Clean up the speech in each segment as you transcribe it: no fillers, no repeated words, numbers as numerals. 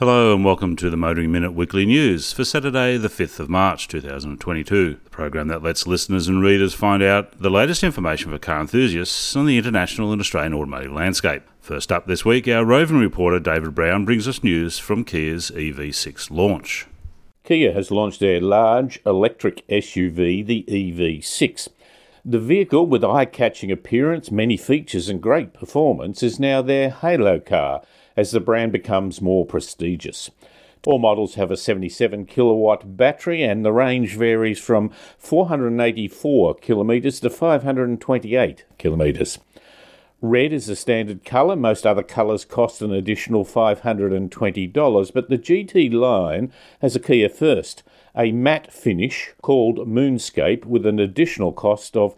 Hello and welcome to the Motoring Minute Weekly News for Saturday the 5th of March 2022, the program that lets listeners and readers find out the latest information for car enthusiasts on the international and Australian automotive landscape. First up this week, our roving reporter David Brown brings us news from Kia's EV6 launch. Kia has launched their large electric SUV, the EV6. The vehicle, with eye-catching appearance, many features and great performance, is now their halo car as the brand becomes more prestigious. All models have a 77 kilowatt battery and the range varies from 484 kilometres to 528 kilometres. Red is the standard colour. Most other colours cost an additional $520, but the GT line has a Kia first, a matte finish called Moonscape with an additional cost of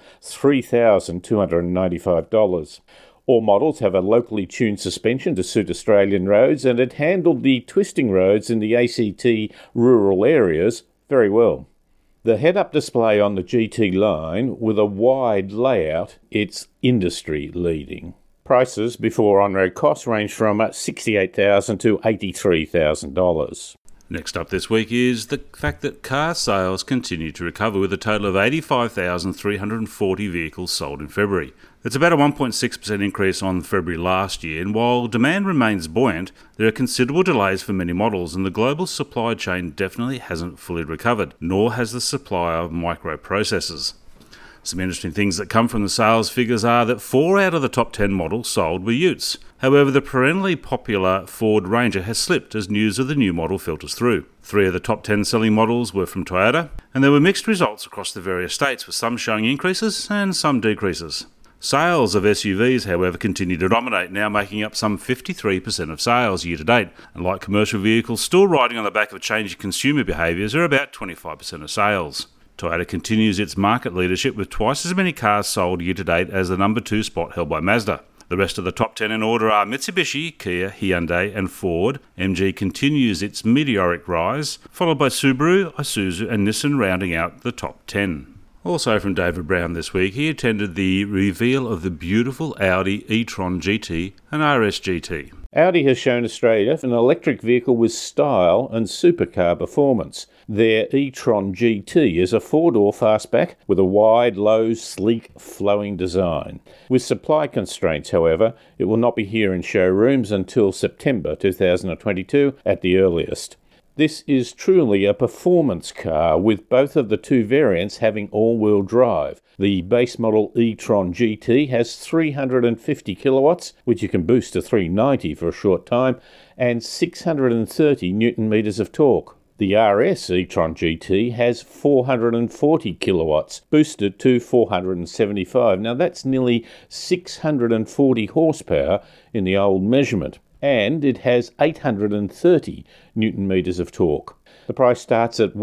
$3,295. All models have a locally tuned suspension to suit Australian roads, and it handled the twisting roads in the ACT rural areas very well. The head-up display on the GT line, with a wide layout, it's industry-leading. Prices before on-road costs range from $68,000 to $83,000. Next up this week is the fact that car sales continue to recover with a total of 85,340 vehicles sold in February. It's about a 1.6% increase on February last year, and while demand remains buoyant, there are considerable delays for many models and the global supply chain definitely hasn't fully recovered, nor has the supply of microprocessors. Some interesting things that come from the sales figures are that 4 out of the top 10 models sold were utes. However, the perennially popular Ford Ranger has slipped as news of the new model filters through. 3 of the top 10 selling models were from Toyota, and there were mixed results across the various states, with some showing increases and some decreases. Sales of SUVs, however, continue to dominate, now making up some 53% of sales year to date, and light commercial vehicles still riding on the back of changing consumer behaviours are about 25% of sales. Toyota continues its market leadership with twice as many cars sold year to date as the number 2 spot held by Mazda. The rest of the top 10 in order are Mitsubishi, Kia, Hyundai and Ford. MG continues its meteoric rise, followed by Subaru, Isuzu and Nissan rounding out the top 10. Also from David Brown this week, he attended the reveal of the beautiful Audi e-tron GT and RS GT. Audi has shown Australia an electric vehicle with style and supercar performance. Their e-tron GT is a 4-door fastback with a wide, low, sleek, flowing design. With supply constraints, however, it will not be here in showrooms until September 2022 at the earliest. This is truly a performance car, with both of the 2 variants having all-wheel drive. The base model e-tron GT has 350 kilowatts, which you can boost to 390 for a short time, and 630 newton-meters of torque. The RS e-tron GT has 440 kilowatts, boosted to 475. Now that's nearly 640 horsepower in the old measurement, and it has 830 newton-meters of torque. The price starts at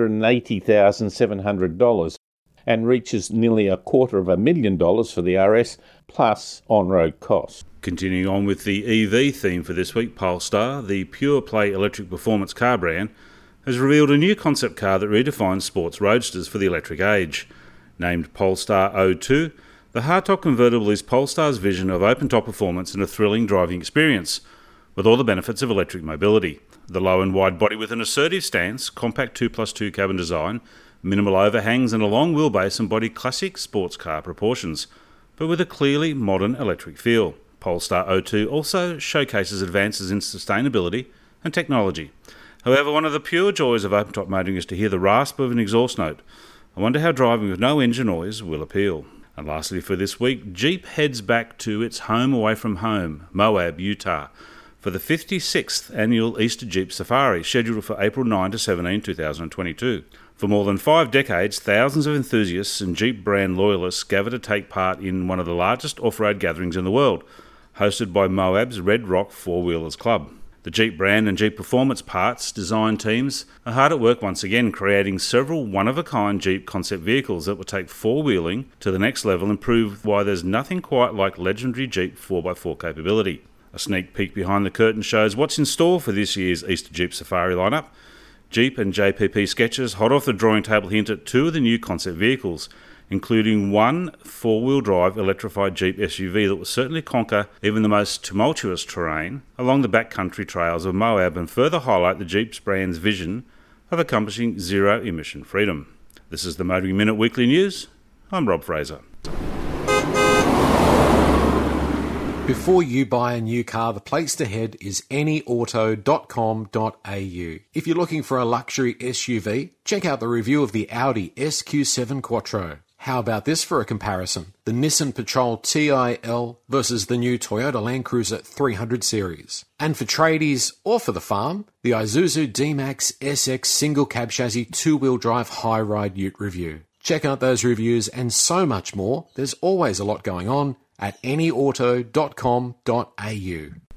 $180,700 and reaches nearly $250,000 for the RS, plus on-road costs. Continuing on with the EV theme for this week, Polestar, the pure-play electric performance car brand, has revealed a new concept car that redefines sports roadsters for the electric age. Named Polestar 02, the hardtop convertible is Polestar's vision of open-top performance and a thrilling driving experience, with all the benefits of electric mobility. The low and wide body with an assertive stance, compact 2+2 cabin design, minimal overhangs and a long wheelbase embody classic sports car proportions, but with a clearly modern electric feel. Polestar 02 also showcases advances in sustainability and technology. However, one of the pure joys of open-top motoring is to hear the rasp of an exhaust note. I wonder how driving with no engine noise will appeal. And lastly for this week, Jeep heads back to its home away from home, Moab, Utah, for the 56th annual Easter Jeep Safari, scheduled for April 9 to 17, 2022. For more than 5 decades, thousands of enthusiasts and Jeep brand loyalists gather to take part in one of the largest off-road gatherings in the world, hosted by Moab's Red Rock Four-Wheelers Club. The Jeep brand and Jeep Performance Parts design teams are hard at work once again, creating several one-of-a-kind Jeep concept vehicles that will take four-wheeling to the next level and prove why there's nothing quite like legendary Jeep 4x4 capability. A sneak peek behind the curtain shows what's in store for this year's Easter Jeep Safari lineup. Jeep and JPP sketches hot off the drawing table hint at 2 of the new concept vehicles, including one four-wheel drive electrified Jeep SUV that will certainly conquer even the most tumultuous terrain along the backcountry trails of Moab and further highlight the Jeep's brand's vision of accomplishing zero-emission freedom. This is the Motoring Minute Weekly News. I'm Rob Fraser. Before you buy a new car, the place to head is anyauto.com.au. If you're looking for a luxury SUV, check out the review of the Audi SQ7 Quattro. How about this for a comparison? The Nissan Patrol TIL versus the new Toyota Land Cruiser 300 series. And for tradies or for the farm, the Isuzu D-Max SX single cab chassis two-wheel drive high-ride ute review. Check out those reviews and so much more. There's always a lot going on at anyauto.com.au.